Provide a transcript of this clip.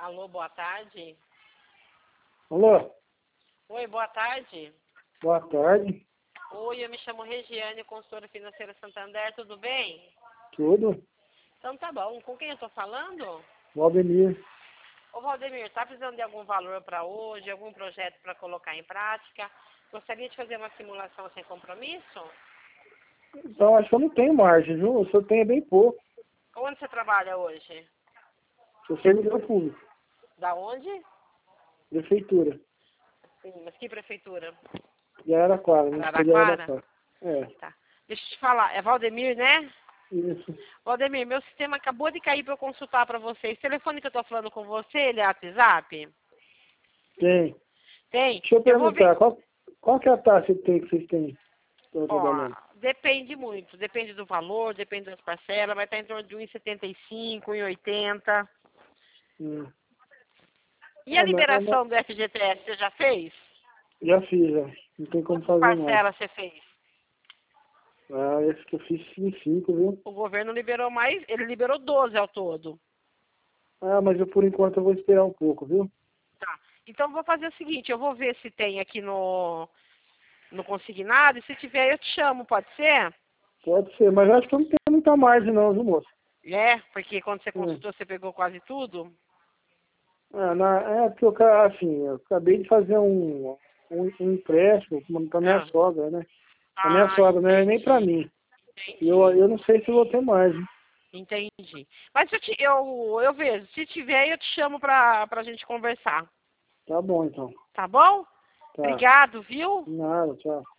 Alô, boa tarde. Alô? Oi, boa tarde. Boa tarde. Oi, eu me chamo Regiane, consultora financeira Santander, tudo bem? Tudo? Então tá bom. Com quem eu tô falando? Valdemir. Ô, Valdemir, tá precisando de algum valor para hoje, algum projeto para colocar em prática? Gostaria de fazer uma simulação sem compromisso? Então, acho que eu não tenho margem, viu? O senhor tem bem pouco. Onde você trabalha hoje? Sou servidor público. Da onde? Prefeitura. Sim, mas que prefeitura? De Araraquara, não sei de Araraquara? Araraquara. É, Tá. Deixa eu te falar, é Valdemir, né? isso. Valdemir, meu sistema acabou de cair para eu consultar para vocês. Esse telefone que eu tô falando com você, ele é WhatsApp? Tem. Tem? Deixa eu Eu vou ver. perguntar, qual que é a taxa que vocês têm? Estão Ó, trabalhando? depende muito. Depende do valor, depende das parcelas. Vai estar em torno de 1,75, 1,80. Hum. E a Mas liberação do FGTS, você já fez? já fiz, já. Não tem como Quantas fazer mais. parcelas você fez? Ah, esse que eu fiz em 5, viu? O governo liberou mais, ele liberou 12 ao todo. Ah, mas eu por enquanto eu vou esperar um pouco, viu? Tá. Então vou fazer o seguinte, eu vou ver se tem aqui no consignado, e se tiver eu te chamo, pode ser? Pode ser, mas eu acho que eu não tenho muita margem não, viu, moço? É, porque quando você Hum. consultou, você pegou quase tudo? Ah, porque eu acabei de fazer um empréstimo para minha Ah, sogra, né? Para minha ah, sogra, não é nem para entendi, mim. E entendi, eu não sei se vou ter mais, hein? entendi. Mas eu vejo, se tiver eu te chamo pra gente conversar, Tá bom, então. tá bom? Tá. Obrigado, viu? Nada, tchau.